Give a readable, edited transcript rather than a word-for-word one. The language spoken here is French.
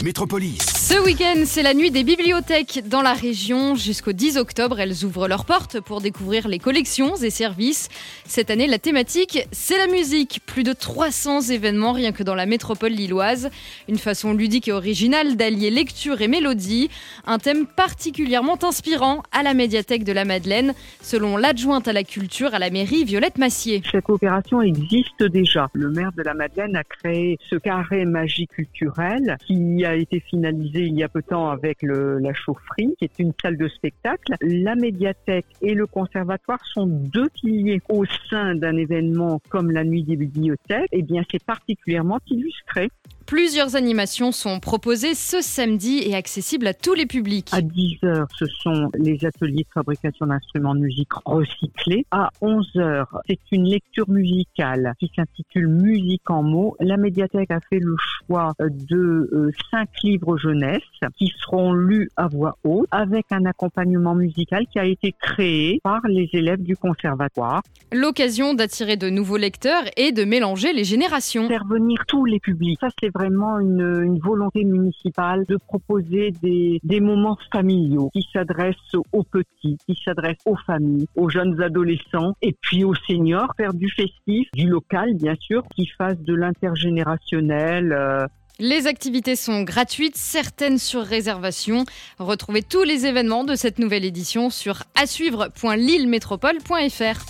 Métropolis. Ce week-end, c'est la nuit des bibliothèques dans la région. Jusqu'au 10 octobre, elles ouvrent leurs portes pour découvrir les collections et services. Cette année, la thématique, c'est la musique. Plus de 300 événements rien que dans la métropole lilloise. Une façon ludique et originale d'allier lecture et mélodie. Un thème particulièrement inspirant à la médiathèque de la Madeleine, selon l'adjointe à la culture à la mairie, Violette Massier. Cette coopération existe déjà. Le maire de la Madeleine a créé ce carré magie culturel qui a été finalisé il y a peu de temps avec la chaufferie, qui est une salle de spectacle. La médiathèque et le conservatoire sont deux piliers au sein d'un événement comme la nuit des bibliothèques. Eh bien, c'est particulièrement illustré. Plusieurs animations sont proposées ce samedi et accessibles à tous les publics. À 10h, ce sont les ateliers de fabrication d'instruments de musique recyclés. À 11h, c'est une lecture musicale qui s'intitule Musique en mots. La médiathèque a fait le choix de 5 livres jeunesse qui seront lus à voix haute avec un accompagnement musical qui a été créé par les élèves du conservatoire. L'occasion d'attirer de nouveaux lecteurs et de mélanger les générations. Faire venir tous les publics. Ça, c'est vraiment une volonté municipale de proposer des moments familiaux qui s'adressent aux petits, qui s'adressent aux familles, aux jeunes adolescents et puis aux seniors. Faire du festif, du local bien sûr, qui fasse de l'intergénérationnel. Les activités sont gratuites, certaines sur réservation. Retrouvez tous les événements de cette nouvelle édition sur asuivre.lillemetropole.fr.